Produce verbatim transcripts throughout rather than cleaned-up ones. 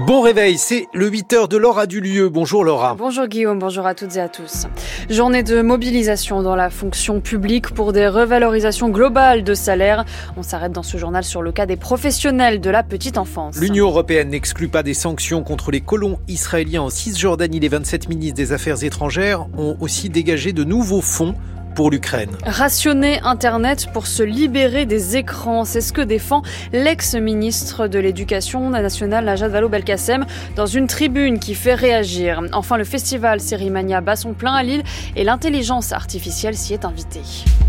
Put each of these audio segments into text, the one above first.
Bon réveil, c'est le huit heures de Laura Dulieu. Bonjour Laura. Bonjour Guillaume, bonjour à toutes et à tous. Journée de mobilisation dans la fonction publique pour des revalorisations globales de salaire. On s'arrête dans ce journal sur le cas des professionnels de la petite enfance. L'Union européenne n'exclut pas des sanctions contre les colons israéliens en Cisjordanie. Les vingt-sept ministres des Affaires étrangères ont aussi dégagé de nouveaux fonds pour l'Ukraine. Rationner Internet pour se libérer des écrans, c'est ce que défend l'ex-ministre de l'Éducation nationale Najat Vallaud-Belkacem dans une tribune qui fait réagir. Enfin, le festival Sérimania bat son plein à Lille et l'intelligence artificielle s'y est invitée.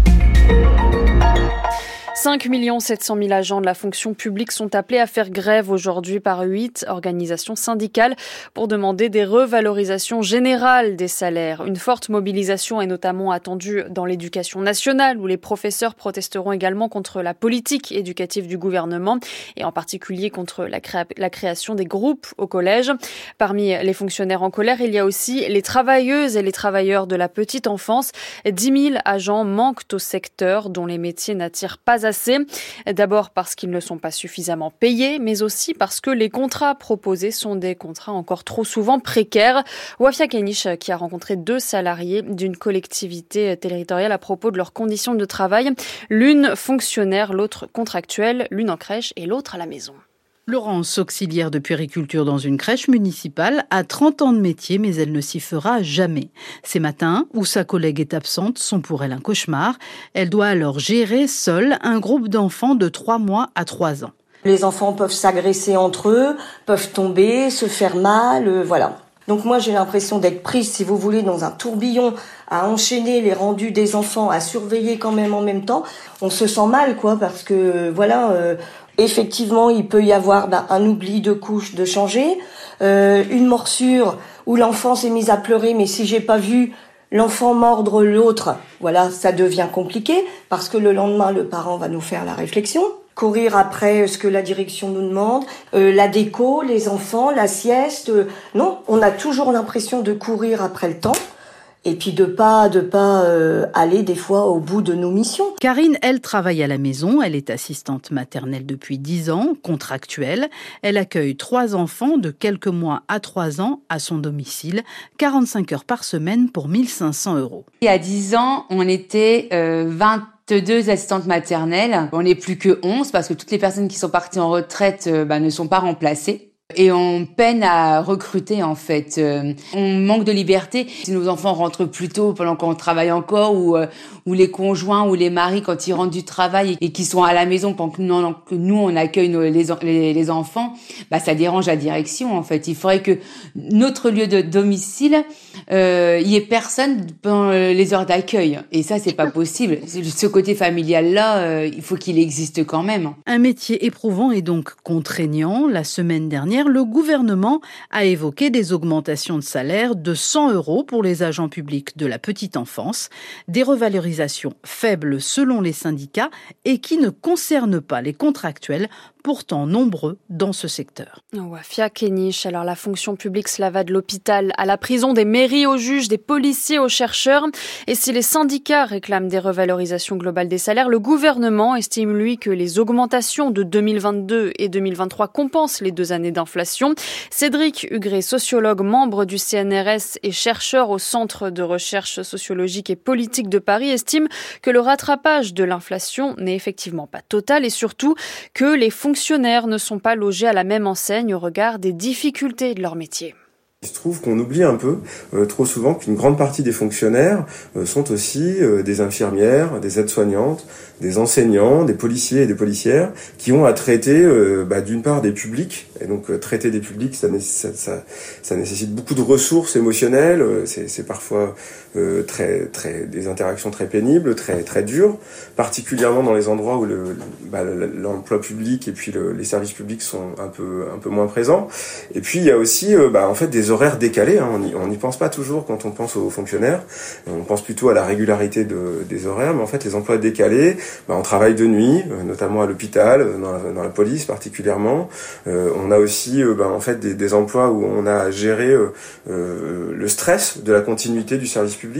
cinq millions sept cent mille agents de la fonction publique sont appelés à faire grève aujourd'hui par huit organisations syndicales pour demander des revalorisations générales des salaires. Une forte mobilisation est notamment attendue dans l'éducation nationale où les professeurs protesteront également contre la politique éducative du gouvernement et en particulier contre la, créa- la création des groupes au collège. Parmi les fonctionnaires en colère, il y a aussi les travailleuses et les travailleurs de la petite enfance. dix mille agents manquent au secteur dont les métiers n'attirent pas assez. D'abord parce qu'ils ne sont pas suffisamment payés, mais aussi parce que les contrats proposés sont des contrats encore trop souvent précaires. Wafia Kenich qui a rencontré deux salariés d'une collectivité territoriale à propos de leurs conditions de travail. L'une fonctionnaire, l'autre contractuelle, l'une en crèche et l'autre à la maison. Laurence, auxiliaire de puériculture dans une crèche municipale, a trente ans de métier, mais elle ne s'y fera jamais. Ces matins, où sa collègue est absente, sont pour elle un cauchemar. Elle doit alors gérer seule un groupe d'enfants de trois mois à trois ans. Les enfants peuvent s'agresser entre eux, peuvent tomber, se faire mal, euh, voilà. Donc moi j'ai l'impression d'être prise, si vous voulez, dans un tourbillon, à enchaîner les rendus des enfants, à surveiller quand même en même temps. On se sent mal, quoi, parce que, voilà... Euh, Effectivement, il peut y avoir ben, un oubli de couche de changer, euh, une morsure où l'enfant s'est mis à pleurer, mais si j'ai pas vu l'enfant mordre l'autre, voilà, ça devient compliqué parce que le lendemain, le parent va nous faire la réflexion. Courir après ce que la direction nous demande, euh, la déco, les enfants, la sieste. Euh, non, on a toujours l'impression de courir après le temps. Et puis de pas de pas euh, aller des fois au bout de nos missions. Karine, elle travaille à la maison, elle est assistante maternelle depuis dix ans, contractuelle. Elle accueille trois enfants de quelques mois à trois ans à son domicile, quarante-cinq heures par semaine pour mille cinq cents euros. Il y a dix ans, on était euh, vingt-deux assistantes maternelles. On n'est plus que onze parce que toutes les personnes qui sont parties en retraite euh, bah, ne sont pas remplacées. Et on peine à recruter, en fait. Euh, on manque de liberté. Si nos enfants rentrent plus tôt pendant qu'on travaille encore, ou, euh, ou les conjoints ou les maris, quand ils rentrent du travail et qu'ils sont à la maison pendant que nous, que nous on accueille nos, les, les, les enfants, bah, ça dérange la direction, en fait. Il faudrait que notre lieu de domicile, euh, il y ait personne pendant les heures d'accueil. Et ça, c'est pas possible. Ce côté familial-là, euh, il faut qu'il existe quand même. Un métier éprouvant et donc contraignant. La semaine dernière, le gouvernement a évoqué des augmentations de salaire de cent euros pour les agents publics de la petite enfance, des revalorisations faibles selon les syndicats et qui ne concernent pas les contractuels, pourtant nombreux dans ce secteur. Wafia Kenich, alors la fonction publique cela va de l'hôpital à la prison, des mairies aux juges, des policiers aux chercheurs. Et si les syndicats réclament des revalorisations globales des salaires, le gouvernement estime lui que les augmentations de deux mille vingt-deux et deux mille vingt-trois compensent les deux années d'inflation. Cédric Hugré, sociologue, membre du C N R S et chercheur au Centre de recherche sociologique et politique de Paris, estime que le rattrapage de l'inflation n'est effectivement pas total et surtout que les fonctionnaires ne sont pas logés à la même enseigne au regard des difficultés de leur métier. Il se trouve qu'on oublie un peu, euh, trop souvent, qu'une grande partie des fonctionnaires euh, sont aussi euh, des infirmières, des aides-soignantes, des enseignants, des policiers et des policières qui ont à traiter euh, bah, d'une part des publics. Et donc euh, traiter des publics, ça, ça, ça, ça nécessite beaucoup de ressources émotionnelles. Euh, c'est, c'est parfois euh, très, très, des interactions très pénibles, très, très dures, particulièrement dans les endroits où le, bah, l'emploi public et puis le, les services publics sont un peu, un peu moins présents. Et puis il y a aussi, euh, bah, en fait, des horaires décalés. Hein. On n'y pense pas toujours quand on pense aux fonctionnaires. On pense plutôt à la régularité de, des horaires, mais en fait, les emplois décalés, bah, on travaille de nuit, euh, notamment à l'hôpital, dans la, dans la police particulièrement. Euh, on a aussi, euh, bah, en fait, des, des emplois où on a à gérer euh, euh, le stress de la continuité du service public.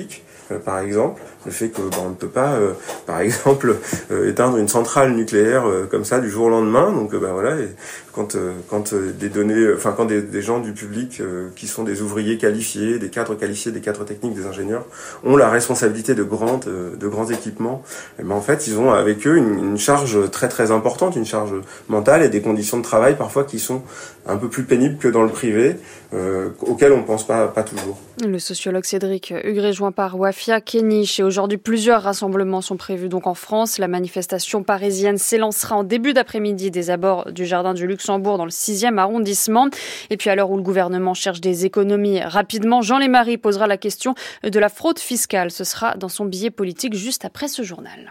euh, par exemple, le fait que ben, on ne peut pas, euh, par exemple, euh, éteindre une centrale nucléaire euh, comme ça du jour au lendemain. Donc euh, ben voilà, et quand euh, quand euh, des données, enfin quand des, des gens du public euh, qui sont des ouvriers qualifiés, des cadres qualifiés, des cadres techniques, des ingénieurs, ont la responsabilité de grands euh, de grands équipements, et ben en fait ils ont avec eux une, une charge très très importante, une charge mentale et des conditions de travail parfois qui sont un peu plus pénibles que dans le privé, euh, auxquelles on pense pas pas toujours. Le sociologue Cédric Hugues, rejoint par Wafia Kenich. Et aujourd'hui, plusieurs rassemblements sont prévus donc en France. La manifestation parisienne s'élancera en début d'après-midi des abords du Jardin du Luxembourg dans le sixième arrondissement. Et puis à l'heure où le gouvernement cherche des économies rapidement, Jean Lémarie posera la question de la fraude fiscale. Ce sera dans son billet politique juste après ce journal.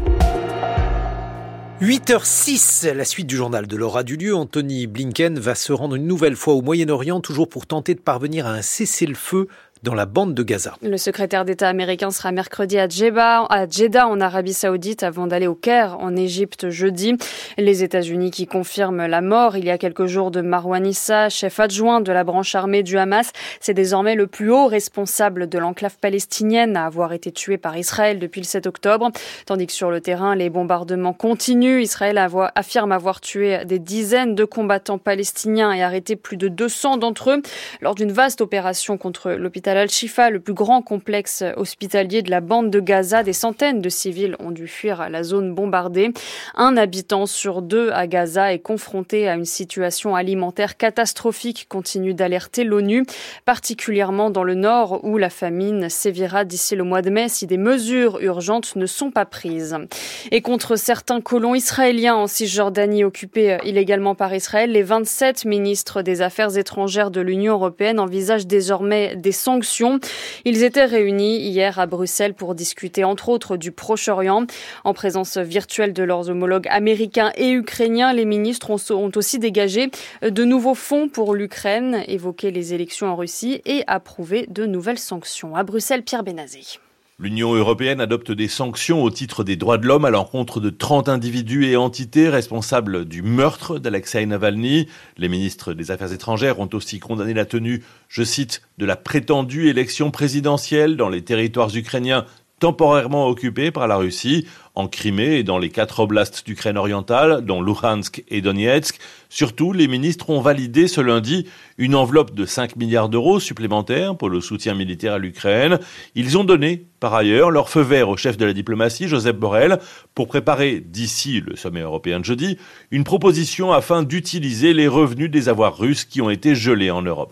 huit heures six, la suite du journal de Laura Dulieu. Anthony Blinken va se rendre une nouvelle fois au Moyen-Orient, toujours pour tenter de parvenir à un cessez-le-feu dans la bande de Gaza. Le secrétaire d'État américain sera mercredi à Jeddah, à Jeddah en Arabie Saoudite avant d'aller au Caire en Égypte jeudi. Les États-Unis qui confirment la mort il y a quelques jours de Marwan Issa, chef adjoint de la branche armée du Hamas. C'est désormais le plus haut responsable de l'enclave palestinienne à avoir été tué par Israël depuis le sept octobre. Tandis que sur le terrain, les bombardements continuent. Israël avo- affirme avoir tué des dizaines de combattants palestiniens et arrêté plus de deux cents d'entre eux lors d'une vaste opération contre l'hôpital Al-Shifa, le plus grand complexe hospitalier de la bande de Gaza. Des centaines de civils ont dû fuir la zone bombardée. Un habitant sur deux à Gaza est confronté à une situation alimentaire catastrophique, continue d'alerter l'ONU, particulièrement dans le nord où la famine sévira d'ici le mois de mai si des mesures urgentes ne sont pas prises. Et contre certains colons israéliens en Cisjordanie occupés illégalement par Israël, les vingt-sept ministres des Affaires étrangères de l'Union européenne envisagent désormais des sanctions. Ils étaient réunis hier à Bruxelles pour discuter entre autres du Proche-Orient. En présence virtuelle de leurs homologues américains et ukrainiens, les ministres ont aussi dégagé de nouveaux fonds pour l'Ukraine, évoqué les élections en Russie et approuvé de nouvelles sanctions. À Bruxelles, Pierre Benazé. L'Union européenne adopte des sanctions au titre des droits de l'homme à l'encontre de trente individus et entités responsables du meurtre d'Alexei Navalny. Les ministres des Affaires étrangères ont aussi condamné la tenue, je cite, de la prétendue élection présidentielle dans les territoires ukrainiens temporairement occupés par la Russie, en Crimée et dans les quatre oblasts d'Ukraine orientale, dont Luhansk et Donetsk. Surtout, les ministres ont validé ce lundi une enveloppe de cinq milliards d'euros supplémentaires pour le soutien militaire à l'Ukraine. Ils ont donné, par ailleurs, leur feu vert au chef de la diplomatie, Josep Borrell, pour préparer, d'ici le sommet européen de jeudi, une proposition afin d'utiliser les revenus des avoirs russes qui ont été gelés en Europe.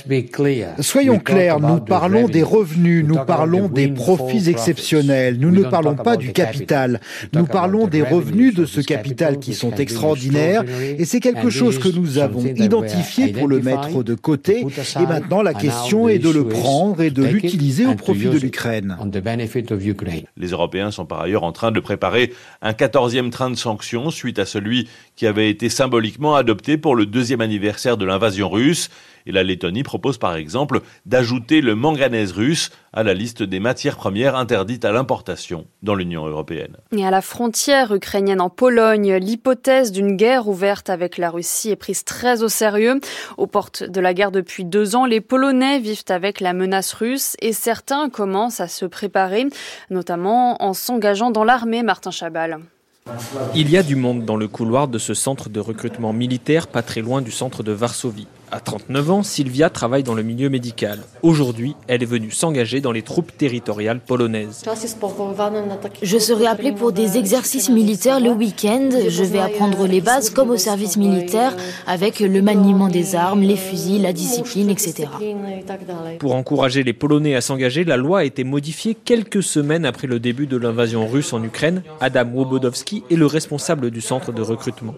Soyons clairs, nous parlons des revenus, nous parlons des profits exceptionnels, nous ne parlons pas du capital. Nous parlons des revenus de ce capital qui sont extraordinaires et c'est quelque chose que nous avons identifié pour le mettre de côté et maintenant la question est de le prendre et de l'utiliser au profit de l'Ukraine. Les Européens sont par ailleurs en train de préparer un quatorzième train de sanctions suite à celui qui avait été symboliquement adopté pour le deuxième anniversaire de l'invasion russe. Et la Lettonie propose par exemple d'ajouter le manganèse russe à la liste des matières premières interdites à l'importation dans l'Union européenne. Et à la frontière ukrainienne en Pologne, l'hypothèse d'une guerre ouverte avec la Russie est prise très au sérieux. Aux portes de la guerre depuis deux ans, les Polonais vivent avec la menace russe et certains commencent à se préparer, notamment en s'engageant dans l'armée. Martin Chabal. Il y a du monde dans le couloir de ce centre de recrutement militaire pas très loin du centre de Varsovie. À trente-neuf ans, Sylvia travaille dans le milieu médical. Aujourd'hui, elle est venue s'engager dans les troupes territoriales polonaises. Je serai appelée pour des exercices militaires le week-end. Je vais apprendre les bases comme au service militaire avec le maniement des armes, les fusils, la discipline, et cetera. Pour encourager les Polonais à s'engager, la loi a été modifiée quelques semaines après le début de l'invasion russe en Ukraine. Adam Wobodowski est le responsable du centre de recrutement.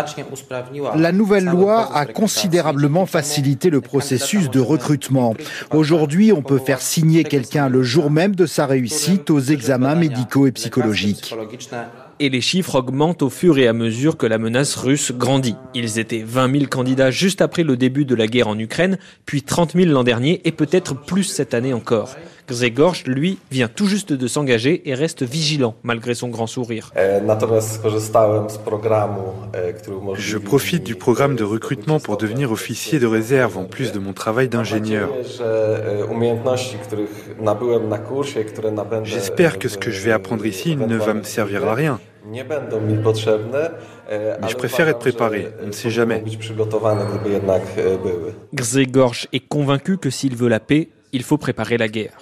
La nouvelle loi a considérablement facilité le processus de recrutement. Aujourd'hui, on peut faire signer quelqu'un le jour même de sa réussite aux examens médicaux et psychologiques. Et les chiffres augmentent au fur et à mesure que la menace russe grandit. Ils étaient vingt mille candidats juste après le début de la guerre en Ukraine, puis trente mille l'an dernier et peut-être plus cette année encore. Grzegorz, lui, vient tout juste de s'engager et reste vigilant malgré son grand sourire. Je profite du programme de recrutement pour devenir officier de réserve en plus de mon travail d'ingénieur. J'espère que ce que je vais apprendre ici ne va me servir à rien. Mais je préfère être préparé, on ne sait jamais. Grzegorz est convaincu que s'il veut la paix, il faut préparer la guerre.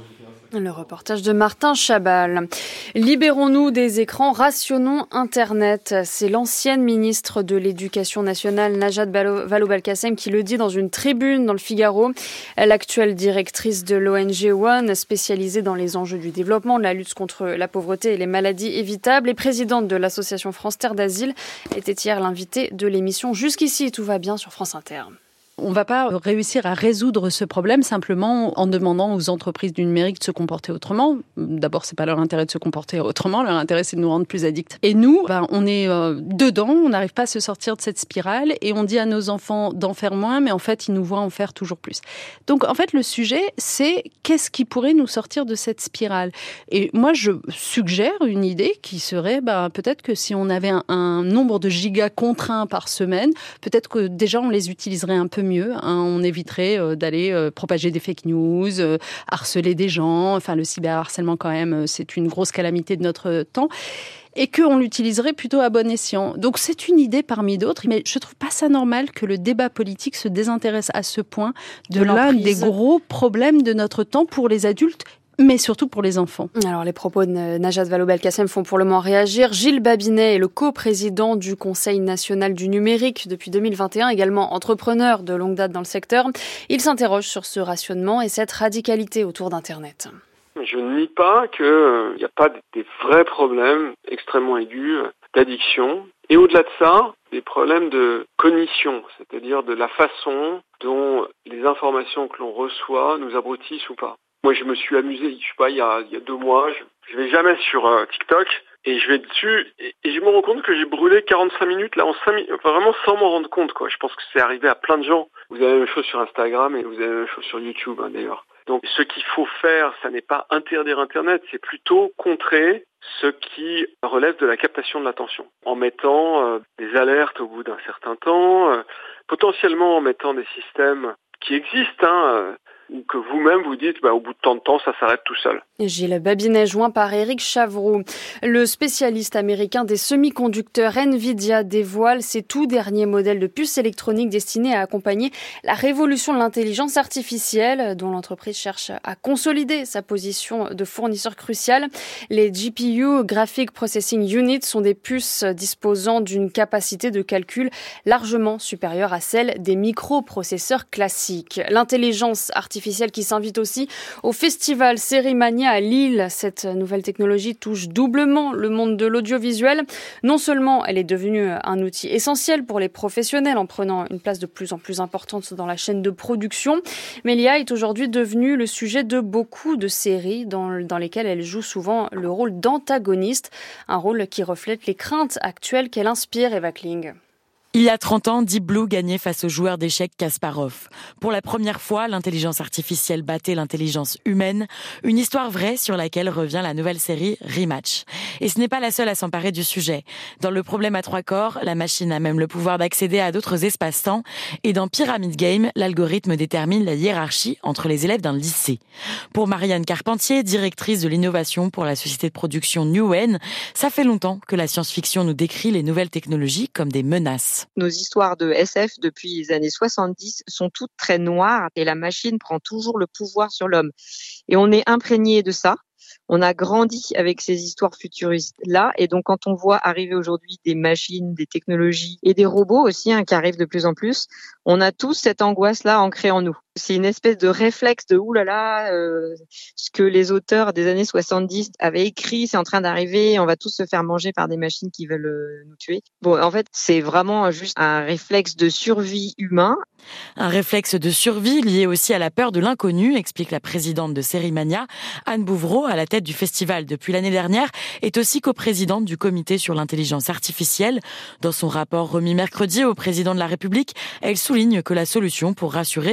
Le reportage de Martin Chabal. Libérons-nous des écrans, rationnons Internet. C'est l'ancienne ministre de l'Éducation nationale, Najat Vallaud-Belkacem, qui le dit dans une tribune dans le Figaro. L'actuelle directrice de l'O N G One, spécialisée dans les enjeux du développement, de la lutte contre la pauvreté et les maladies évitables, et présidente de l'association France Terre d'Asile, était hier l'invitée de l'émission Jusqu'ici, tout va bien sur France Inter. On ne va pas réussir à résoudre ce problème simplement en demandant aux entreprises du numérique de se comporter autrement. D'abord, c'est pas leur intérêt de se comporter autrement, leur intérêt c'est de nous rendre plus addicts. Et nous, ben, on est euh, dedans, on n'arrive pas à se sortir de cette spirale et on dit à nos enfants d'en faire moins, mais en fait, ils nous voient en faire toujours plus. Donc, en fait, le sujet, c'est qu'est-ce qui pourrait nous sortir de cette spirale ? Et moi, je suggère une idée qui serait ben, peut-être que si on avait un, un nombre de gigas contraints par semaine, peut-être que déjà on les utiliserait un peu mieux. Mieux, hein, on éviterait euh, d'aller euh, propager des fake news, euh, harceler des gens. Enfin, le cyberharcèlement, quand même, c'est une grosse calamité de notre temps. Et qu'on l'utiliserait plutôt à bon escient. Donc c'est une idée parmi d'autres, mais je trouve pas ça normal que le débat politique se désintéresse à ce point de, de l'un des gros problèmes de notre temps pour les adultes, mais surtout pour les enfants. Alors, les propos de Najat Vallaud-Belkacem font pour le moment réagir. Gilles Babinet est le co-président du Conseil national du numérique depuis deux mille vingt et un, également entrepreneur de longue date dans le secteur. Il s'interroge sur ce rationnement et cette radicalité autour d'Internet. Je ne nie pas qu'il n'y a pas des vrais problèmes extrêmement aigus d'addiction. Et au-delà de ça, des problèmes de cognition, c'est-à-dire de la façon dont les informations que l'on reçoit nous abrutissent ou pas. Moi, je me suis amusé, je sais pas, il y a, il y a deux mois, je, je vais jamais sur euh, TikTok et je vais dessus et, et je me rends compte que j'ai brûlé quarante-cinq minutes là en cinq minutes, enfin vraiment sans m'en rendre compte quoi. Je pense que c'est arrivé à plein de gens. Vous avez la même chose sur Instagram et vous avez la même chose sur YouTube hein, d'ailleurs. Donc, ce qu'il faut faire, ça n'est pas interdire Internet, c'est plutôt contrer ce qui relève de la captation de l'attention, en mettant euh, des alertes au bout d'un certain temps, euh, potentiellement en mettant des systèmes qui existent, hein, euh, ou que vous-même vous dites, bah, au bout de tant de temps, ça s'arrête tout seul. Gilles Babinet, joint par Éric Chavroux. Le spécialiste américain des semi-conducteurs Nvidia dévoile ses tout derniers modèles de puces électroniques destinés à accompagner la révolution de l'intelligence artificielle, dont l'entreprise cherche à consolider sa position de fournisseur crucial. Les G P U, Graphic Processing Units, sont des puces disposant d'une capacité de calcul largement supérieure à celle des microprocesseurs classiques. L'intelligence artificielle qui s'invite aussi au festival Sérimania à Lille. Cette nouvelle technologie touche doublement le monde de l'audiovisuel. Non seulement elle est devenue un outil essentiel pour les professionnels en prenant une place de plus en plus importante dans la chaîne de production, mais l'I A est aujourd'hui devenue le sujet de beaucoup de séries dans, dans lesquelles elle joue souvent le rôle d'antagoniste, un rôle qui reflète les craintes actuelles qu'elle inspire, Eva Kling. Il y a trente ans, Deep Blue gagnait face au joueur d'échecs Kasparov. Pour la première fois, l'intelligence artificielle battait l'intelligence humaine. Une histoire vraie sur laquelle revient la nouvelle série Rematch. Et ce n'est pas la seule à s'emparer du sujet. Dans Le problème à trois corps, la machine a même le pouvoir d'accéder à d'autres espaces-temps. Et dans Pyramid Game, l'algorithme détermine la hiérarchie entre les élèves d'un lycée. Pour Marianne Carpentier, directrice de l'innovation pour la société de production Newen, ça fait longtemps que la science-fiction nous décrit les nouvelles technologies comme des menaces. Nos histoires de S F depuis les années soixante-dix sont toutes très noires et la machine prend toujours le pouvoir sur l'homme. Et on est imprégné de ça. On a grandi avec ces histoires futuristes-là. Et donc, quand on voit arriver aujourd'hui des machines, des technologies et des robots aussi hein, qui arrivent de plus en plus, on a tous cette angoisse-là ancrée en nous. C'est une espèce de réflexe de « oulala, euh, ce que les auteurs des années soixante-dix avaient écrit, c'est en train d'arriver, on va tous se faire manger par des machines qui veulent euh, nous tuer ». Bon, en fait, c'est vraiment juste un réflexe de survie humain. Un réflexe de survie lié aussi à la peur de l'inconnu, explique la présidente de Sérimania. Anne Bouvreau, à la tête du festival depuis l'année dernière, est aussi coprésidente du comité sur l'intelligence artificielle. Dans son rapport remis mercredi au président de la République, elle souligne que la solution pour rassurer se trouve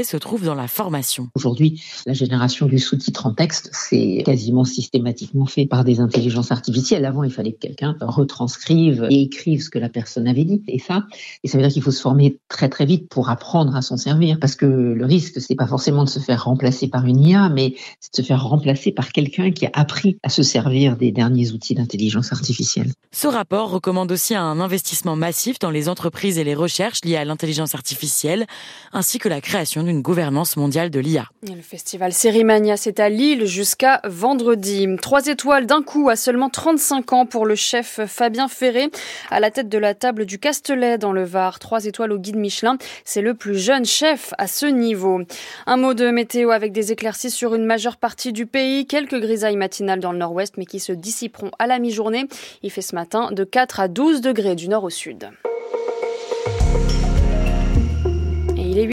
dans la formation. Aujourd'hui, la génération du sous-titre en texte, c'est quasiment systématiquement fait par des intelligences artificielles. Avant, il fallait que quelqu'un retranscrive et écrive ce que la personne avait dit. Et ça, et ça veut dire qu'il faut se former très très vite pour apprendre à s'en servir. Parce que le risque, c'est pas forcément de se faire remplacer par une I A, mais c'est de se faire remplacer par quelqu'un qui a appris à se servir des derniers outils d'intelligence artificielle. Ce rapport recommande aussi un investissement massif dans les entreprises et les recherches liées à l'intelligence artificielle, ainsi que la création d'une gouvernance mondiale de l'I A. Le festival Sérimania, c'est à Lille jusqu'à vendredi. Trois étoiles d'un coup à seulement trente-cinq ans pour le chef Fabien Ferré, à la tête de la table du Castelet dans le Var. Trois étoiles au guide Michelin, c'est le plus jeune chef à ce niveau. Un mot de météo avec des éclaircies sur une majeure partie du pays, quelques grisailles matinales dans le nord-ouest mais qui se dissiperont à la mi-journée. Il fait ce matin de quatre à douze degrés du nord au sud.